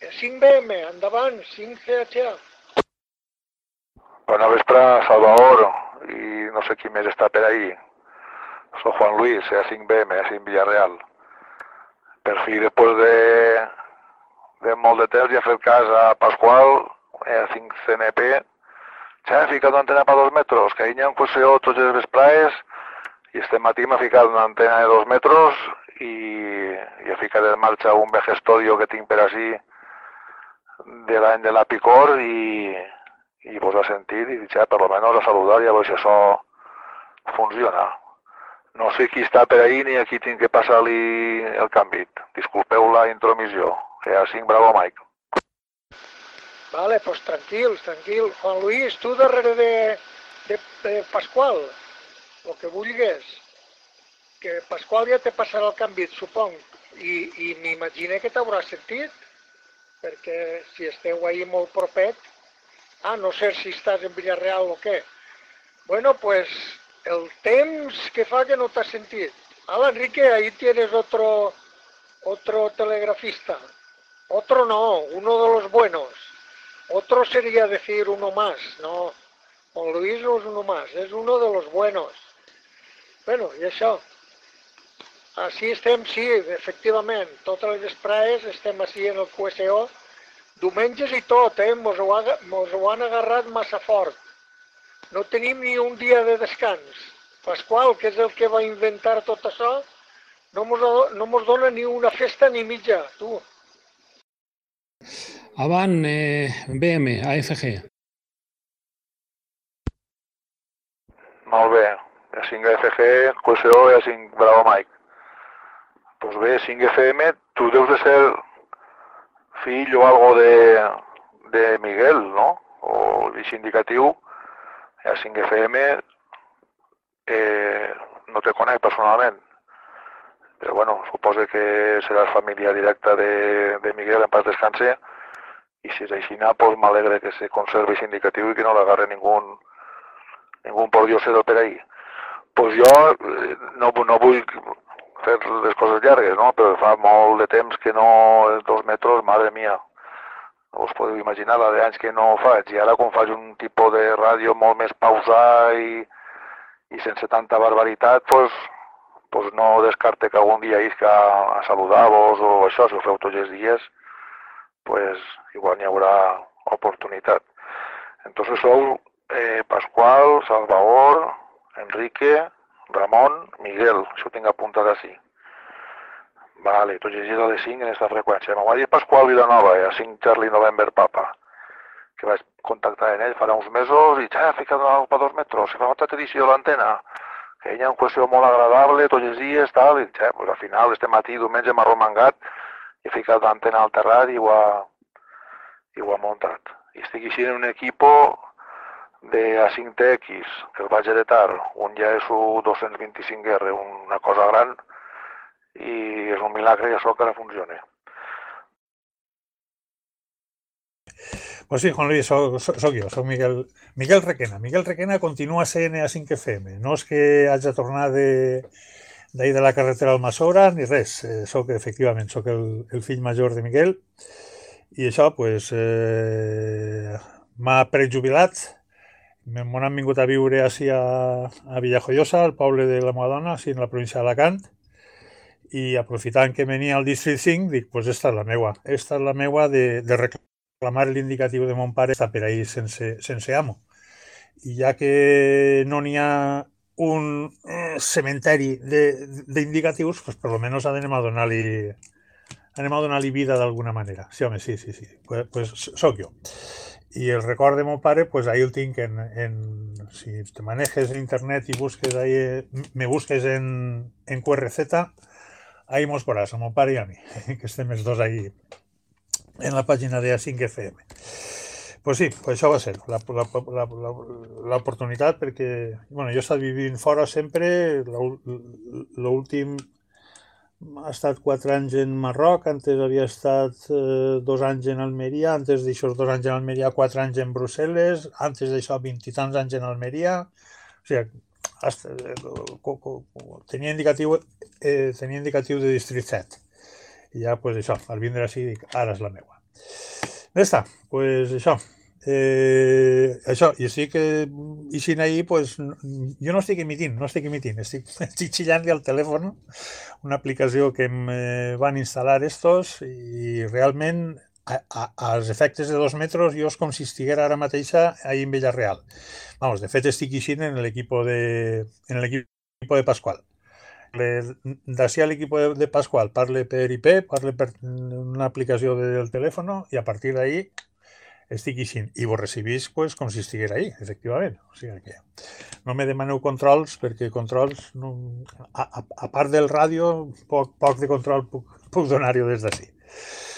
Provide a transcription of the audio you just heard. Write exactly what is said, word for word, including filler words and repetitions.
cinc B M, endavant, cinc C H A. Bona vespre, Salvador, i no sé qui més està per ahí. Soy Juan Luis, E A cinc B M, E A cinc Villarreal. Per fi, després de, de molt de temps, ja he fet cas a Pasqual, E A cinc C N P. Ja he ficat una antena per dos metres, que hi ha un qüestió tots els vesprades, i este matí m'ha ficat una antena de dos metres i, i he ficat en marxa un vegestodio que tinc per així de l'any de la Picor i, i vos ha sentit i ja, per almenys a saludar, ja veus que això funciona. No sé qui està per ahí ni a qui tinc que passar-li el canvi. Disculpeu la intromissió. E A cinc, bravo, Mike. Vale, pues tranquils, tranquil. Juan Luis, tu darrere de, de, de Pasqual, el que vulguis. Que Pasqual ja te passarà el canvi, supong. I, i m'imagine que t'haurà sentit, perquè si esteu ahí molt propet, ah, no sé si estàs en Villarreal o què. Bueno, pues el temps que fa que no t'has sentit. Hola, Enrique, ahí tienes otro, otro telegrafista. Otro no, uno de los buenos. Otro sería decir uno más, no. Juan Luis no es uno más, es uno de los buenos. Bueno, i això. Així estem, sí, efectivament. Totes les vesprades estem així en el Q S O. Diumenges i tot, eh? Mos ho, ha, mos ho han agarrat massa fort. No tenim ni un dia de descans. Pasqual, que és el que va inventar tot això, no mos, no mos dona ni una festa ni mitja, tu. Avant, eh, B M, A F G. Molt bé. E A cinc F G, Q S O, E A cinc, bravo, Mike. Pues bé, cinc F M, tu deus de ser fill o algo de, de Miguel, ¿no? O el indicatiu. E A cinc F M eh, no te conec personalment, però bueno, suposo que seràs família directa de, de Miguel, en paz descanse, i si és així, pues m'alegre que se conservi aquest indicatiu i que no l'agarre ningú ningú pordiosero per ahí. Pues jo eh, no, no vull fer les coses llargues, no? Però fa molt de temps que no, dos metres, madre mia, us podeu imaginar la d'anys que no ho faig, i ara quan faig un tipus de ràdio molt més pausat i, i sense tanta barbaritat, pues, pues no descarte que algun dia isca a saludar-vos o això, si ho feu tots els dies, pues igual n'hi haurà oportunitat. Entonces sou eh, Pasqual, Salvador, Enrique, Ramon, Miguel, això ho tinc apuntat així. Vale, tots els dies a les cinc en aquesta freqüència. M'ho va dir Pasqual Vilanova, a cinc Charlie November Papa, que vaig contactar amb ell farà uns mesos i ja, he ficat una per dos metres, si fa una altra edició de l'antena, que hi ha una qüestió molt agradable tots els dies, tal, i ja, pues al final, este matí, diumenge, m'ha romangat, he ficat l'antena al terrat i ho ha, i ho ha muntat. I estic així en un equipo de A cinc T X, que el vaig heretar, un ja és un dos-cents vint-i-cinc R, una cosa gran, i és un milagre que això que ara funcione. Pues sí, Juan Luis, soc, soc jo, soc Miguel, Miguel Requena. Miguel Requena continua sent A cinc F M. No és que haig de tornar de, d'ahir de la carretera al Almassora ni res. Eh, soc, efectivament, soc el, el fill major de Miguel i això, pues, eh, m'ha prejubilat. M'han vingut a viure així a, a Villajoyosa, al poble de la meva dona, així en la província d'Alacant, i aprofitant que venia al District cinc, dic, pues esta és la meua. Esta és la meua de, de reclamar l'indicatiu de mon pare, està per ahí sense, sense amo. I ja que no n'hi ha un eh, cementeri d'indicatius, pues per lo menos anem a donar-li anem a donar-li vida d'alguna manera. Sí, home, sí, sí, sí. Pues, pues soc jo. I el record de mon pare, pues ahí el tinc en, en si te manejes en internet i busques ahí, me busques en, en Q R Z, ahí mos veuràs, a mon pare i a mi, que estem els dos ahí en la pàgina de A cinc F M. Pues sí, pues això va ser l'oportunitat, perquè bueno, jo he estat vivint fora sempre, l'últim ha estat quatre anys en Marroc, antes havia estat eh, dos anys en Almeria, antes d'aixòs dos anys en Almeria, quatre anys en Brussel·les, antes d'això vint i tants anys en Almeria, o sigui, hasta, eh, tenia indicatiu, eh, tenia indicatiu de District set. I ja, pues això, al vindre així, dic, ara és la meua. Ja està, pues això. Eh, això, i estic eh, ixint ahir, pues, jo no estic emitint, no estic emitint, estic, estic xillant-li al telèfon una aplicació que em eh, van instal·lar estos i realment a, a, als efectes de dos metres jo és com si estiguera ara mateixa ahir en Villarreal. Vamos, de fet estic ixint en l'equip de, en l'equip de Pasqual. D'ací a l'equip de Pasqual parle per I P, parle per una aplicació del telèfon i a partir d'ahir estic ixint. I vos recibís pues, com si estiguera ahí, efectivament. O sigui que no me demaneu controls, perquè controls, no, a, a, a part del ràdio, poc, poc de control puc, puc donar-ho des d'ací.